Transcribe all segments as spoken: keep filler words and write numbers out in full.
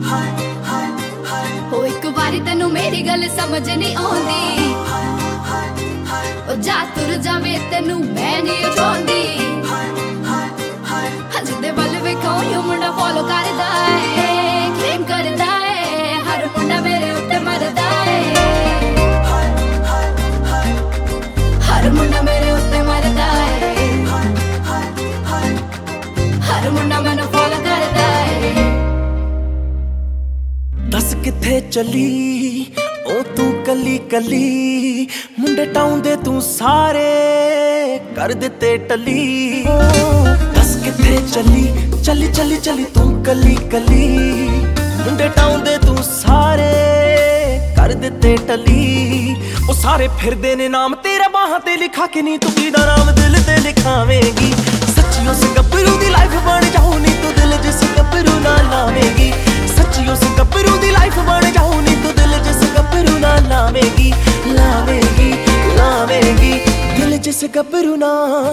हो एक बारी तेनू मेरी गल समझ नहीं आउंदी, ओ जा तुर जावे तेनू मैं नहीं चाहुंदी। जिदे वल वेखो यो मुंडा फॉलो करदा है, क्लेम करदा है, हर मुंडा मेरे उत्ते मरदा है, हर मुंडा मेरे उत्ते मरदा है, हर मुंडा मैनू फॉलो करदा है। दस किथे चली ओ तू कली कली, मुंडे टाउन दे तू सारे कर दिते टली। दस किथे चली चली चली चली तू कली कली, मुंडे टाउन दे तू सारे कर दिते टली। ओ सारे फिरदे ने नाम तेरा बाहां ते लिखा के नी, तू कीदा नाम दिल ते लिखावेंगी। सच्ची उस गब्बरू दी लाइफ बन जाऊं नी, तू दिल जिस गब्बरू ना लावेंगी। सच्ची उस गब्बरू दी लाइफ बन जाऊं नी, तू दिल जिस गब्बरू ना लावेंगी, लावेंगी लावेंगी दिल जिस गब्बरू ना।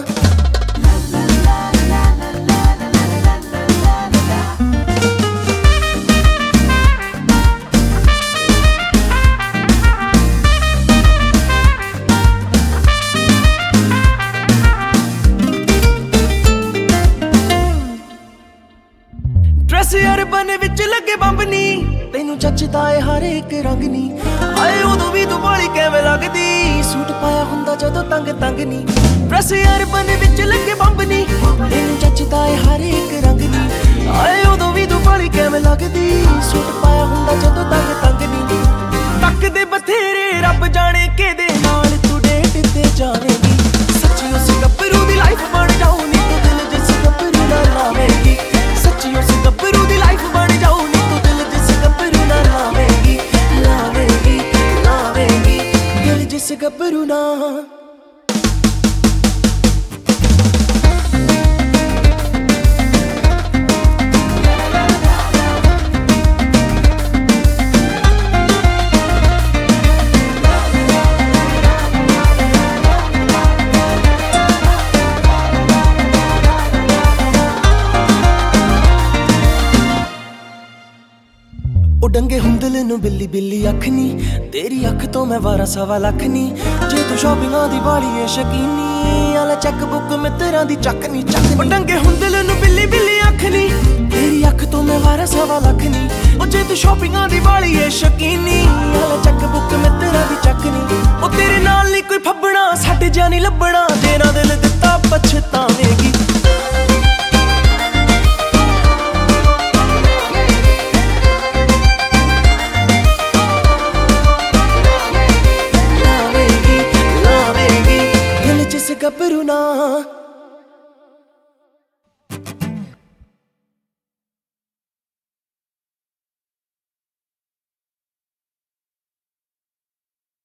ड्रेस अरबन विच लगे बंब नी, तेनू जचदा है हर एक रंग नी। आए उदों भी तू बाली किवें लगदी, सूट पाया हुंदा जदों तंग तंग नी। ड्रेस अरबन विच लगे बंब नी, तेनू जचदा है हर एक रंग नी। आए उदों भी तू बाली किवें लगदी, सूट पाया हुंदा जदों तंग तंग नी। तकदे बथेरे रब जाने केदे नाल तू डेट ते जावेंगी। सच्ची उस गब्बरू दी लाइफ बन जाऊं नी, तू दिल जिस गब्बरू नाल लावेंगी। सच्ची उस गब्बरू दी लाइफ बन जाऊं नी, तू दिल जिस गब्बरू ना लावेंगी, लावेंगी लावेंगी दिल जिस गब्बरू ना। डंगे हुंदल नू बिल्ली बिल्ली अख नी, तेरी अख तो मैं वारा सवा लख नी। जे तू शॉपिंगां दी बाली है शकीनी, आला चेक बुक मित्तरां दी चक नी चक नी। डंगे हुंदल नू बिल्ली बिल्ली अख नी, तेरी अख तो मैं वारा सवा लख नी। ओ जे तू शॉपिंगां दी बाली है शकीनी, आला चेक बुक मित्तरां दी चक नी। ओ तेरे नाल नी कोई फब्बना, साडे जिहा नी लब्बना, तेरा दिल दित्ता पछतावेंगी। गब्बरू ना।